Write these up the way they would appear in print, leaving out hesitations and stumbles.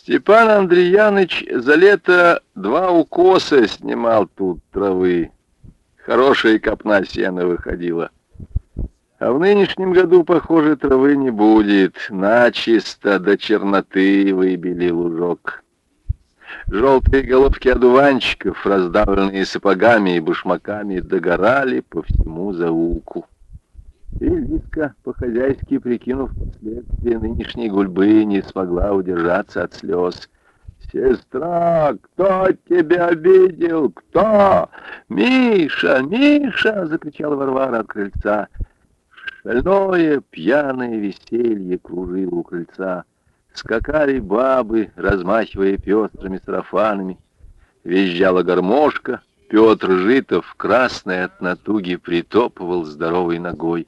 Степан Андреяныч за лето 2 укоса снимал тут травы. Хорошая копна сена выходила. А в нынешнем году, похоже, травы не будет. Начисто до черноты выбили лужок. Желтые головки одуванчиков, раздавленные сапогами и башмаками, догорали по всему заулку. И Лиска, по-хозяйски прикинув последствия нынешней гульбы, не смогла удержаться от слез. «Сестра, кто тебя обидел? Кто? Миша! Миша!» — закричала Варвара от крыльца. Шальное, пьяное веселье кружило у крыльца. Скакали бабы, размахивая пестрыми сарафанами. Визжала гармошка. Петр Житов, красный от натуги, притопывал здоровой ногой.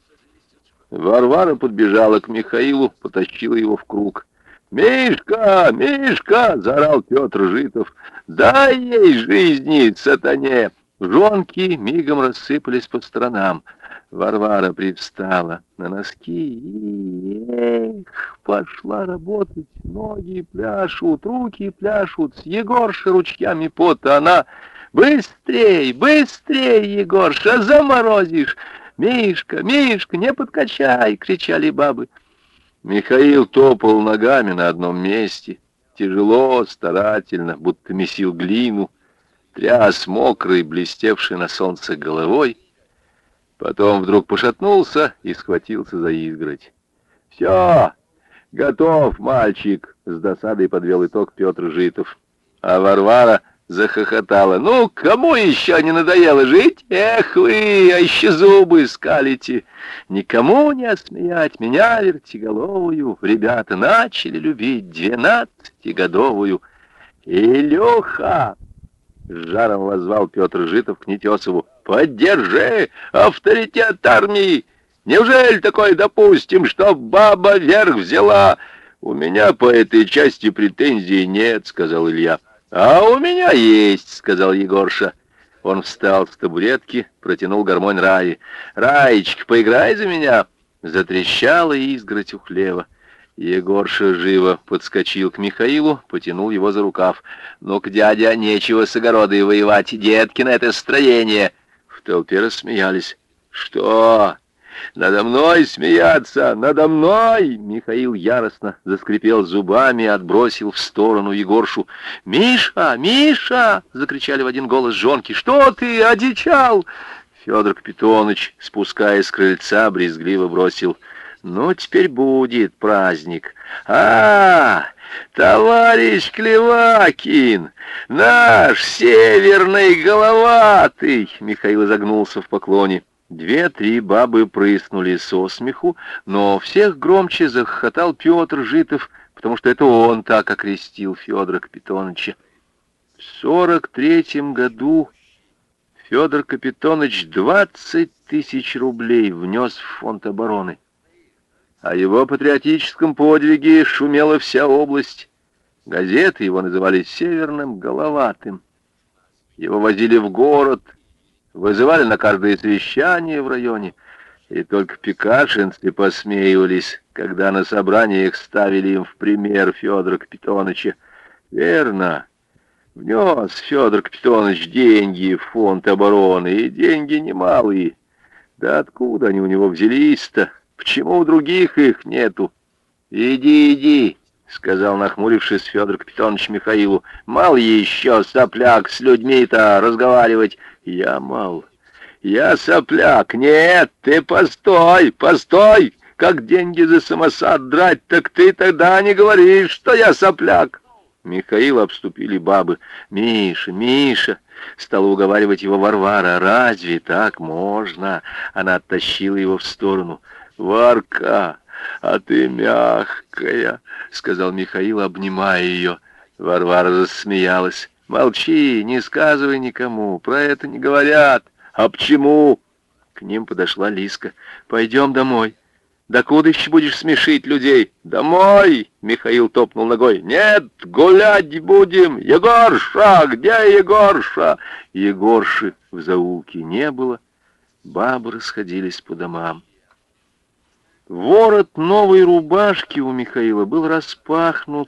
Варвара подбежала к Михаилу, потащила его в круг. «Мишка! Мишка!» — заорал Петр Житов. «Дай ей жизни, сатане!» Жонки мигом рассыпались по сторонам. Варвара привстала на носки и, пошла работать. Ноги пляшут, руки пляшут, с Егоршей ручьями пота. Она: «Быстрей, быстрей, Егорша, заморозишь! Мишка, Мишка, не подкачай!» — кричали бабы. Михаил топал ногами на одном месте, тяжело, старательно, будто месил глину, тряс мокрой, блестевшей на солнце головой. Потом вдруг пошатнулся и схватился за изгородь. «Все, готов, мальчик!» — с досадой подвел итог Петр Житов. А Варвара захохотала. «Ну, кому еще не надоело жить? Эх вы, а еще зубы скалите! Никому не осмеять меня, вертиголовую, ребята начали любить 12-годовую. Илюха!» — с жаром воззвал Петр Житов к Нетесову. «Поддержи авторитет армии! Неужели такое допустим, что баба верх взяла?» «У меня по этой части претензий нет», — сказал Илья. «А у меня есть», — сказал Егорша. Он встал с табуретки, протянул гармонь Раи. «Раечка, поиграй за меня!» Затрещала изгородь у хлева. Егорша живо подскочил к Михаилу, потянул его за рукав. «Ну-ка, дядя, нечего с огородой воевать, деткино это строение!» В толпе рассмеялись. «Что? Надо мной смеяться! Надо мной!» Михаил яростно заскрипел зубами и отбросил в сторону Егоршу. «Миша! Миша!» — закричали в один голос жонки. «Что ты, одичал?» Федор Капитоныч, спускаясь с крыльца, брезгливо бросил: «Ну, теперь будет праздник. Товарищ Клевакин, наш северный головатый!» Михаил изогнулся в поклоне. 2-3 бабы прыснули со смеху, но всех громче захохотал Петр Житов, потому что это он так окрестил Федора Капитоныча. В 43-м году Федор Капитоныч 20 000 рублей внес в фонд обороны. О его патриотическом подвиге шумела вся область. Газеты его называли «Северным головатым». Его возили в город, вызывали на каждое совещание в районе, и только пекашинцы посмеивались, когда на собраниях ставили им в пример Федора Капитоныча. Верно, внес Федор Капитоныч деньги в фонд обороны, и деньги немалые. Да откуда они у него взялись-то? Почему у других их нету? «Иди, иди», — сказал, нахмурившись, Федор Капитоныч Михаилу. «Мал еще, сопляк, с людьми-то разговаривать». «Я мал. Я сопляк. Нет, ты постой, постой. Как деньги за самосад драть, так ты тогда не говоришь, что я сопляк». Михаила обступили бабы. «Миша, Миша!» — стала уговаривать его Варвара. «Разве так можно?» Она оттащила его в сторону. «Варка, а ты мягкая», — сказал Михаил, обнимая ее. Варвара рассмеялась. «Молчи, не сказывай никому, про это не говорят». «А почему?» К ним подошла Лиска. «Пойдем домой. Докуда еще будешь смешить людей?» «Домой!» — Михаил топнул ногой. «Нет, гулять будем! Егорша! Где Егорша?» Егорши в заулке не было. Бабы расходились по домам. Ворот новой рубашки у Михаила был распахнут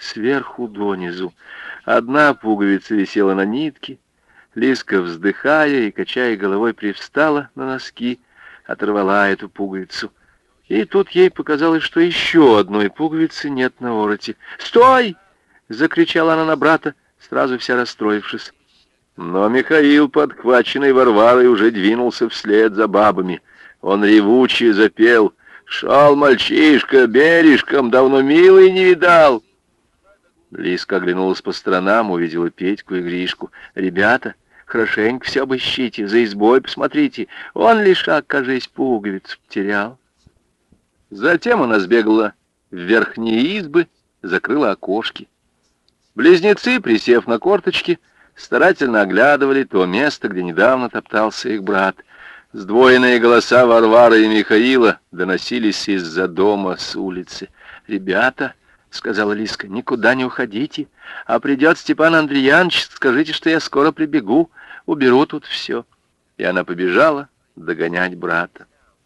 сверху донизу. Одна пуговица висела на нитке. Лиска, вздыхая и качая головой, привстала на носки, оторвала эту пуговицу. И тут ей показалось, что еще одной пуговицы нет на вороте. «Стой!» — закричала она на брата, сразу вся расстроившись. Но Михаил, подхваченный Варварой, уже двинулся вслед за бабами. Он ревуче запел: «Шел мальчишка бережком, давно милый не видал». Лиска оглянулась по сторонам, увидела Петьку и Гришку. «Ребята, хорошенько все обыщите, за избой посмотрите. Он лишак, кажись, пуговицу потерял». Затем она сбегала в верхние избы, закрыла окошки. Близнецы, присев на корточки, старательно оглядывали то место, где недавно топтался их брат. Сдвоенные голоса Варвары и Михаила доносились из-за дома с улицы. «Ребята», — сказала Лиска, — «никуда не уходите, а придет Степан Андреянович, скажите, что я скоро прибегу, уберу тут все». И она побежала догонять брата.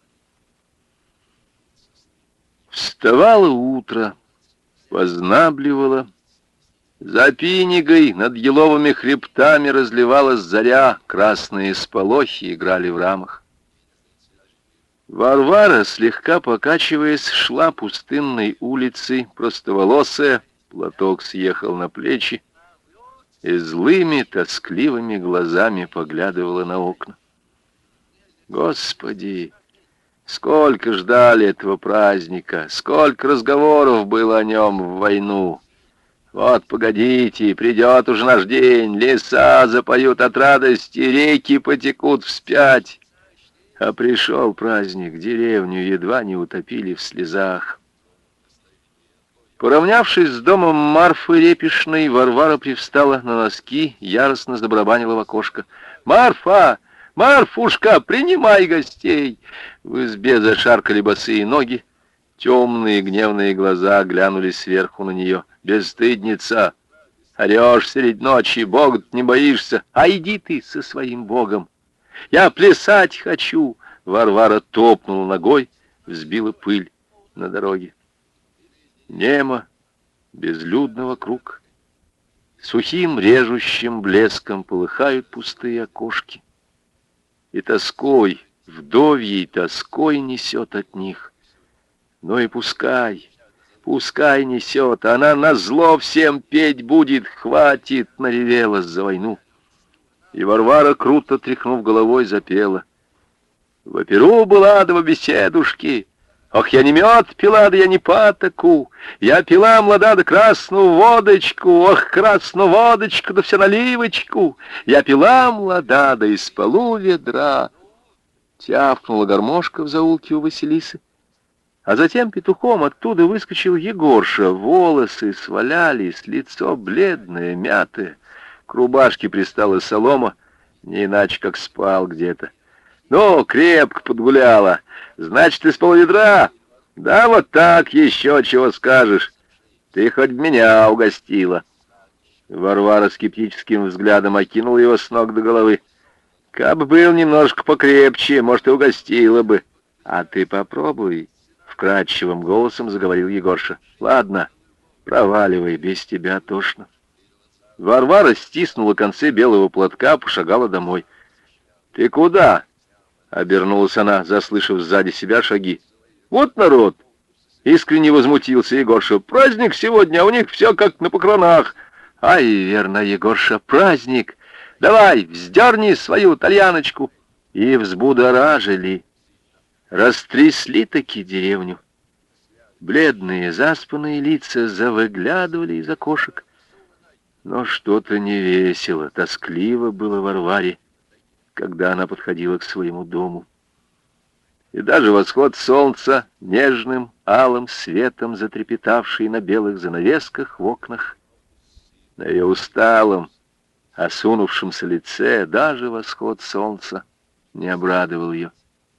Вставало утро, познабливало. За Пинигой над еловыми хребтами разливалась заря, красные сполохи играли в рамах. Варвара, слегка покачиваясь, шла пустынной улицей, простоволосая, платок съехал на плечи, и злыми, тоскливыми глазами поглядывала на окна. Господи! Сколько ждали этого праздника, сколько разговоров было о нем в войну. Вот, погодите, придет уже наш день, леса запоют от радости, реки потекут вспять. А пришел праздник, деревню едва не утопили в слезах. Поравнявшись с домом Марфы Репишной, Варвара привстала на носки, яростно забарабанила в окошко. «Марфа! Марфушка, принимай гостей!» В избе зашаркали босые ноги, темные гневные глаза глянули сверху на нее. «Бесстыдница! Орешь средь ночи, Бога не боишься! А иди ты со своим Богом! Я плясать хочу!» Варвара топнула ногой, взбила пыль на дороге. Немо, безлюдно вокруг. Сухим режущим блеском полыхают пустые окошки. И тоской, вдовьей тоской несет от них. Но и пускай несет, она назло всем петь будет, хватит, наревелась за войну. И Варвара, круто тряхнув головой, запела: «В оперу была да в беседушки, ох, я не мед пила, да я не патоку, я пила, млада, да красную водочку, ох, красную водочку, да все наливочку, я пила, млада, да из полу ведра». Тявкнула гармошка в заулке у Василисы. А затем петухом оттуда выскочил Егорша. Волосы свалялись, лицо бледное, мятое. К рубашке пристала солома, не иначе как спал где-то. «Ну, крепко подгуляла. Значит, из полведра? Да вот так, еще чего скажешь. Ты хоть меня угостила». Варвара скептическим взглядом окинула его с ног до головы. «Кабы был немножко покрепче, может, и угостила бы. А ты попробуй». Вкрадчивым голосом заговорил Егорша. «Ладно, проваливай, без тебя тошно». Варвара стиснула концы белого платка, пошагала домой. «Ты куда?» — обернулась она, заслышав сзади себя шаги. «Вот народ!» — искренне возмутился Егорша. «Праздник сегодня, а у них все как на похоронах». «Ай, верно, Егорша, праздник! Давай, вздерни свою тальяночку!» И взбудоражили. Растрясли-таки деревню. Бледные, заспанные лица завыглядывали из окошек. Но что-то невесело, тоскливо было Варваре, когда она подходила к своему дому. И даже восход солнца, нежным, алым светом затрепетавший на белых занавесках в окнах, на ее усталом, осунувшемся лице, даже восход солнца не обрадовал ее.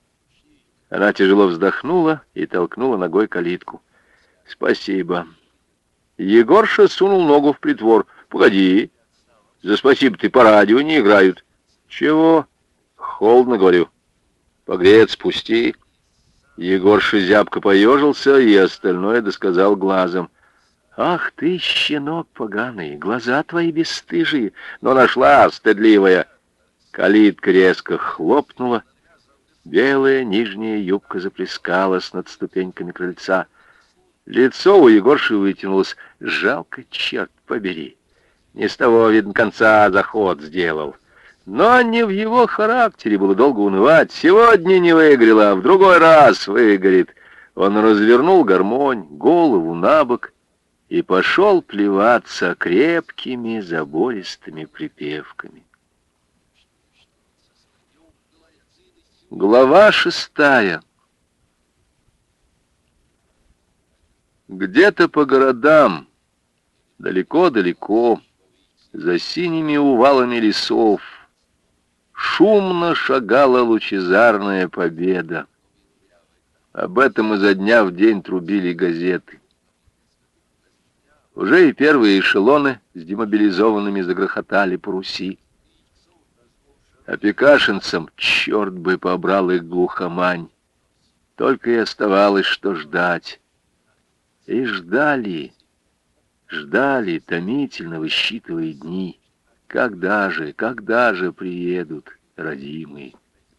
Она тяжело вздохнула и толкнула ногой калитку. «Спасибо». Егорша сунул ногу в притвор. «Погоди. За спасибо ты по радио не играют». «Чего?» «Холодно, говорю. Погреться пусти». Егорша зябко поежился и остальное досказал глазом. Ах ты, щенок поганый, глаза твои бесстыжие, но нашла, стыдливая. Калитка резко хлопнула, белая нижняя юбка заплескалась над ступеньками крыльца. Лицо у Егорши вытянулось. Жалко, черт побери. Не с того, видно, конца заход сделал. Но не в его характере было долго унывать. Сегодня не выиграла, а в другой раз выгорит. Он развернул гармонь, голову на бок и пошел плеваться крепкими забористыми припевками. Глава 6. Где-то по городам, далеко-далеко, за синими увалами лесов, шумно шагала лучезарная победа. Об этом изо дня в день трубили газеты. Уже и первые эшелоны с демобилизованными загрохотали по Руси. А пекашинцам, черт бы побрал их глухомань, только и оставалось, что ждать. И ждали, томительно высчитывая дни. Когда же приедут родимые?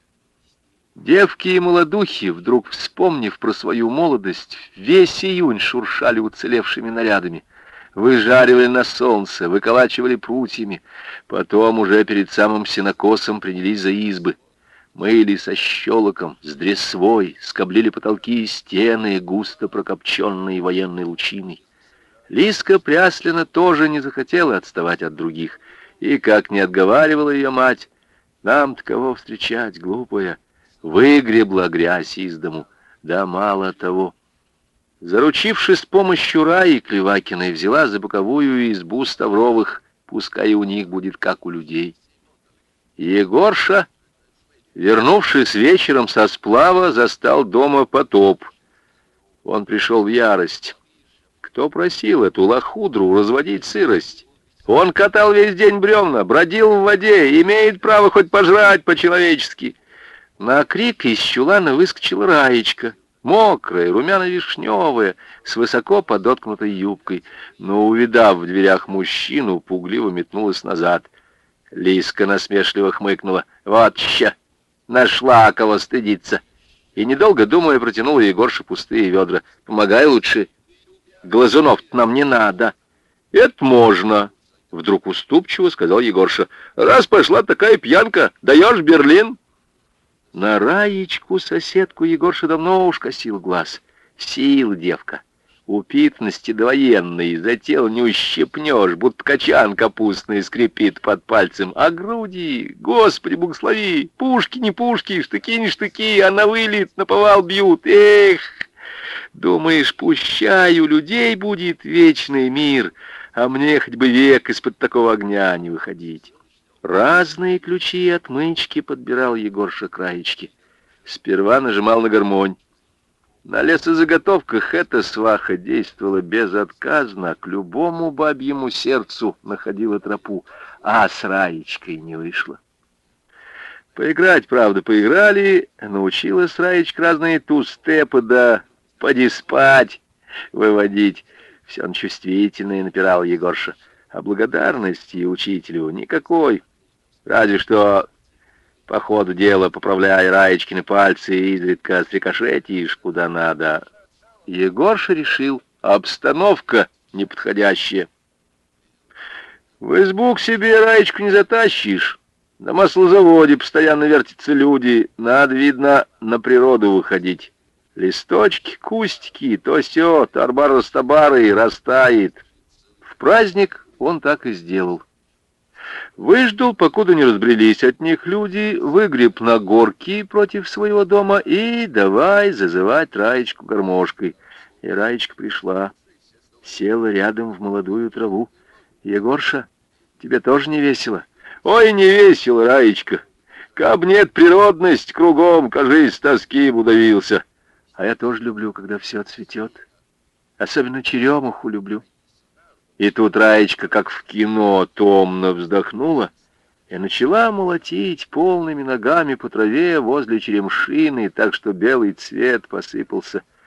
Девки и молодухи, вдруг вспомнив про свою молодость, весь июнь шуршали уцелевшими нарядами, выжаривали на солнце, выколачивали прутьями, потом уже перед самым сенокосом принялись за избы. Мыли со щелоком, с дресвой, скоблили потолки и стены, густо прокопченные военной лучиной. Лиска Пряслина тоже не захотела отставать от других, и, как не отговаривала ее мать, нам-то кого встречать, глупая, выгребла грязь из дому, да мало того. Заручившись помощью Раи Клевакиной, взяла за боковую избу Ставровых, пускай и у них будет как у людей. Егорша, вернувшись вечером со сплава, застал дома потоп. Он пришел в ярость. Кто просил эту лохудру разводить сырость? Он катал весь день бревна, бродил в воде, имеет право хоть пожрать по-человечески. На крик из чулана выскочила Раечка, мокрая, румяно-вишневая, с высоко подоткнутой юбкой, но, увидав в дверях мужчину, пугливо метнулась назад. Лиска насмешливо хмыкнула. «Вот ща! Нашла кого стыдиться!» И, недолго думая, протянула Егорше пустые ведра. «Помогай лучше. Глазунов-то нам не надо». «Это можно!» — вдруг уступчиво сказал Егорша. «Раз пошла такая пьянка, даешь Берлин?» На Раечку, соседку, Егорша давно уж косил глаз. Сила девка. Упитанности довоенной, за тело не ущипнешь, будто качан капустный скрипит под пальцем. А груди, Господи, благослови, пушки не пушки, штыки не штыки, а на вылет, наповал бьют. Эх, думаешь, пущай, у людей будет вечный мир, а мне хоть бы век из-под такого огня не выходить. Разные ключи и отмычки подбирал Егорша к Раечке. Сперва нажимал на гармонь. На лесозаготовках эта сваха действовала безотказно, к любому бабьему сердцу находила тропу, а с Раечкой не вышло. Поиграть, правда, поиграли, научилась Раечка разные ту-степы, да поди спать выводить. Все он чувствительное напирал Егорша, а благодарности учителю никакой. Разве что по ходу дела, поправляя Раечкины пальцы, изредка срикошетишь куда надо. Егорша решил, обстановка неподходящая. В избу к себе Раечку не затащишь. На маслозаводе постоянно вертятся люди. Надо, видно, на природу выходить. Листочки, кустики, то сё, тарбар-растабары, растает. В праздник он так и сделал. Выждал, покуда не разбрелись от них люди, выгреб на горки против своего дома и давай зазывать Раечку гармошкой. И Раечка пришла, села рядом в молодую траву. «Егорша, тебе тоже не весело?» «Ой, не весело, Раечка! Каб нет природность кругом, кажись, с тоски удавился. А я тоже люблю, когда все цветет. Особенно черемуху люблю». И тут Раечка, как в кино, томно вздохнула и начала молотить полными ногами по траве возле черемшины, так что белый цвет посыпался.